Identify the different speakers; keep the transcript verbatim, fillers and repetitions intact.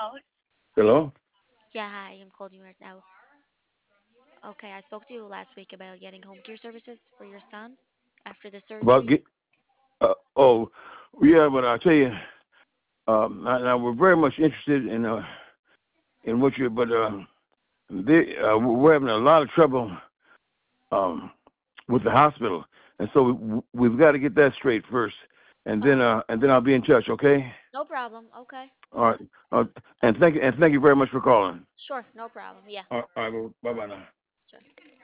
Speaker 1: Hello?
Speaker 2: Yeah, hi, I'm calling you right now. Okay, I spoke to you last week about getting home care services for your son after the
Speaker 1: About
Speaker 2: surgery.
Speaker 1: get, uh, oh, yeah, but I tell you, um, now, now we're very much interested in uh, in what you, but uh, they, uh, we're having a lot of trouble um, with the hospital, and so we, we've got to get that straight first, and then
Speaker 2: Okay,
Speaker 1: uh, and then I'll be in touch. Okay?
Speaker 2: no problem. Okay,
Speaker 1: All right. Uh, and thank you and thank you very much for calling.
Speaker 2: sure, no problem. Yeah,
Speaker 1: All right. Bye bye now.
Speaker 2: sure.